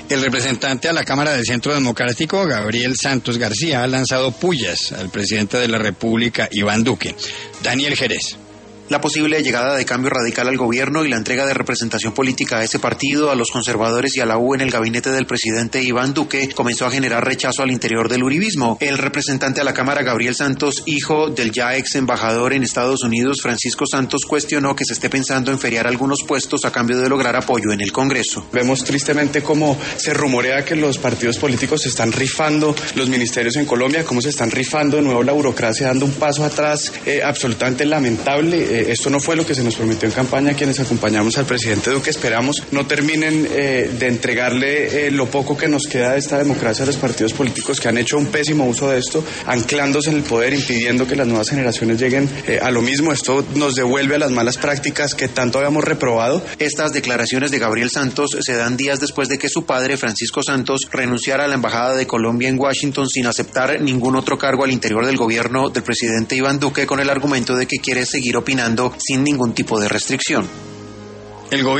El representante a la Cámara del Centro Democrático, Gabriel Santos García, ha lanzado pullas al presidente de la República, Iván Duque. Daniel Jerez. La posible llegada de Cambio Radical al gobierno y la entrega de representación política a ese partido, a los conservadores y a la U en el gabinete del presidente Iván Duque comenzó a generar rechazo al interior del uribismo. El representante a la Cámara, Gabriel Santos, hijo del ya ex embajador en Estados Unidos, Francisco Santos, cuestionó que se esté pensando en feriar algunos puestos a cambio de lograr apoyo en el Congreso. Vemos tristemente cómo se rumorea que los partidos políticos se están rifando los ministerios en Colombia, cómo se están rifando de nuevo la burocracia, dando un paso atrás absolutamente lamentable. Esto no fue lo que se nos prometió en campaña. Quienes acompañamos al presidente Duque esperamos no terminen de entregarle lo poco que nos queda de esta democracia a los partidos políticos que han hecho un pésimo uso de esto, anclándose en el poder, impidiendo que las nuevas generaciones lleguen a lo mismo. Esto nos devuelve a las malas prácticas que tanto habíamos reprobado. Estas declaraciones de Gabriel Santos se dan días después de que su padre, Francisco Santos, renunciara a la Embajada de Colombia en Washington sin aceptar ningún otro cargo al interior del gobierno del presidente Iván Duque, con el argumento de que quiere seguir opinando sin ningún tipo de restricción. El